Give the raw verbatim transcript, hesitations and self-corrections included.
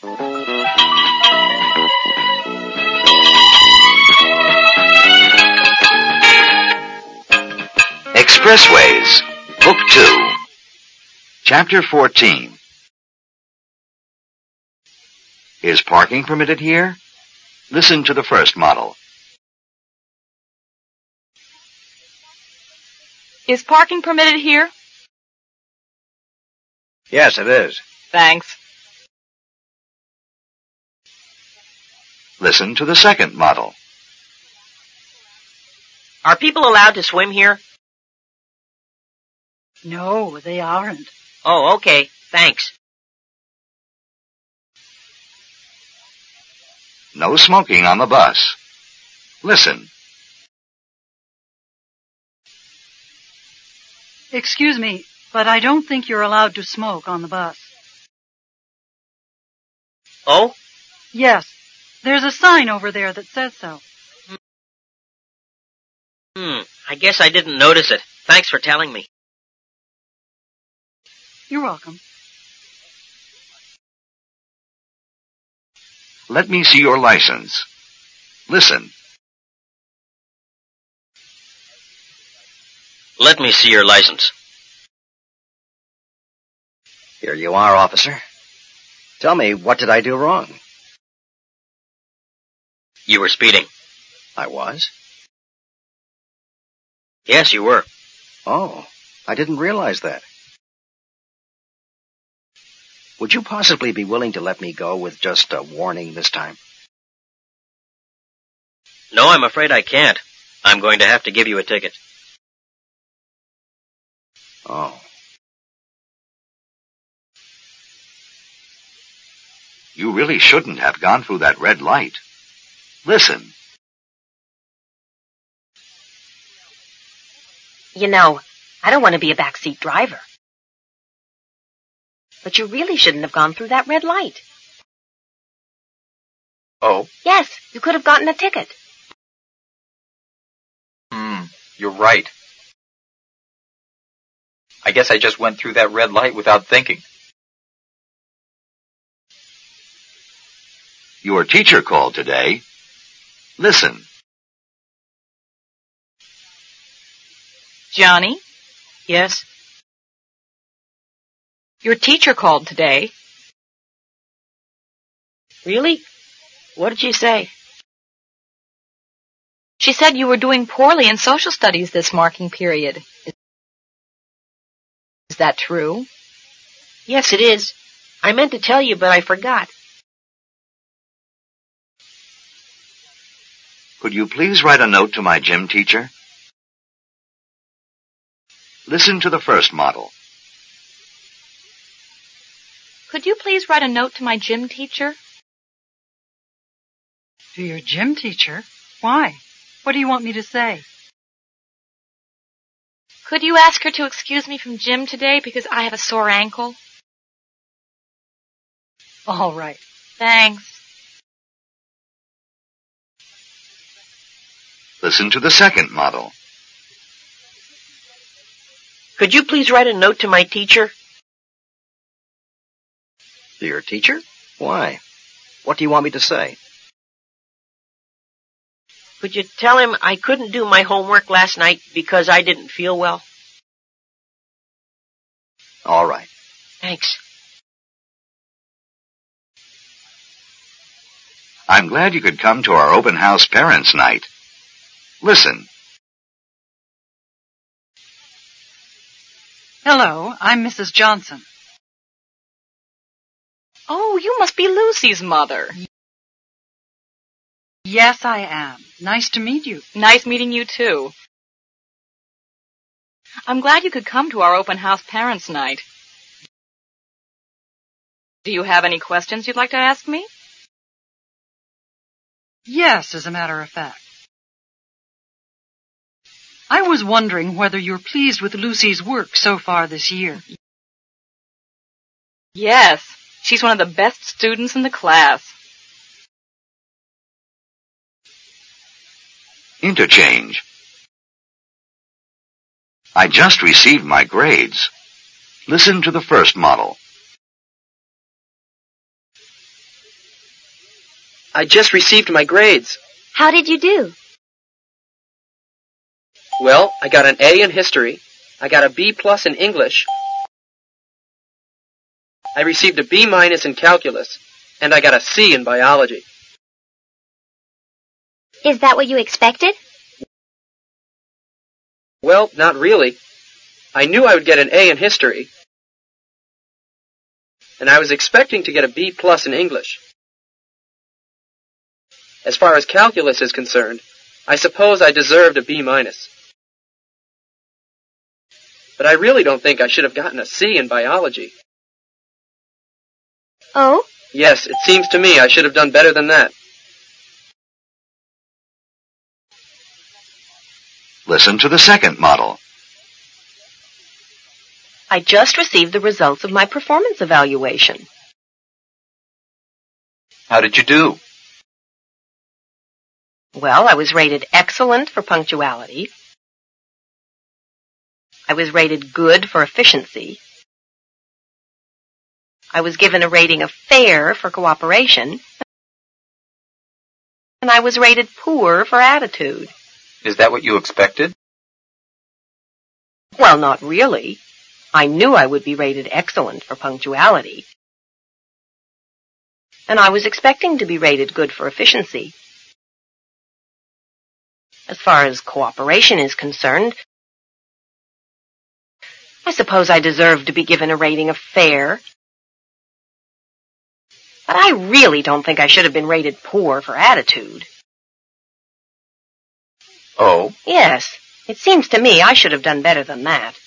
Expressways, Book two, Chapter fourteen. Is parking permitted here? Listen to the first model. Is parking permitted here? Yes, it is. Thanks. Listen to the second model. Are people allowed to swim here? No, they aren't. Oh, okay. Thanks. No smoking on the bus. Listen. Excuse me, but I don't think you're allowed to smoke on the bus. Oh? Yes. There's a sign over there that says so. Hmm. I guess I didn't notice it. Thanks for telling me. You're welcome. Let me see your license. Listen. Let me see your license. Here you are, officer. Tell me, what did I do wrong? You were speeding. I was? Yes, you were. Oh, I didn't realize that. Would you possibly be willing to let me go with just a warning this time? No, I'm afraid I can't. I'm going to have to give you a ticket. Oh. You really shouldn't have gone through that red light. Listen. You know, I don't want to be a backseat driver. But you really shouldn't have gone through that red light. Oh? Yes, you could have gotten a ticket. Hmm, you're right. I guess I just went through that red light without thinking. Your teacher called today. Listen. Johnny? Yes? Your teacher called today. Really? What did she say? She said you were doing poorly in social studies this marking period. Is that true? Yes, it is. I meant to tell you, but I forgot. Could you please write a note to my gym teacher? Listen to the first model. Could you please write a note to my gym teacher? To your gym teacher? Why? What do you want me to say? Could you ask her to excuse me from gym today because I have a sore ankle? All right. Thanks. Listen to the second model. Could you please write a note to my teacher? To your teacher? Why? What do you want me to say? Could you tell him I couldn't do my homework last night because I didn't feel well? All right. Thanks. I'm glad you could come to our open house parents' night. Listen. Hello, I'm Missus Johnson. Oh, you must be Lucy's mother. Yes, I am. Nice to meet you. Nice meeting you, too. I'm glad you could come to our open house parents' night. Do you have any questions you'd like to ask me? Yes, as a matter of fact. I was wondering whether you're pleased with Lucy's work so far this year. Yes, she's one of the best students in the class. Interchange. I just received my grades. Listen to the first model. I just received my grades. How did you do? Well, I got an A in history. I got a B plus in English. I received a B minus in calculus. And I got a C in biology. Is that what you expected? Well, not really. I knew I would get an A in history. And I was expecting to get a B plus in English. As far as calculus is concerned, I suppose I deserved a B minus. But I really don't think I should have gotten a C in biology. Oh? Yes, it seems to me I should have done better than that. Listen to the second model. I just received the results of my performance evaluation. How did you do? Well, I was rated excellent for punctuality. I was rated good for efficiency. I was given a rating of fair for cooperation. And I was rated poor for attitude. Is that what you expected? Well, not really. I knew I would be rated excellent for punctuality. And I was expecting to be rated good for efficiency. As far as cooperation is concerned, I suppose I deserve to be given a rating of fair. But I really don't think I should have been rated poor for attitude. Oh? Yes, it seems to me I should have done better than that.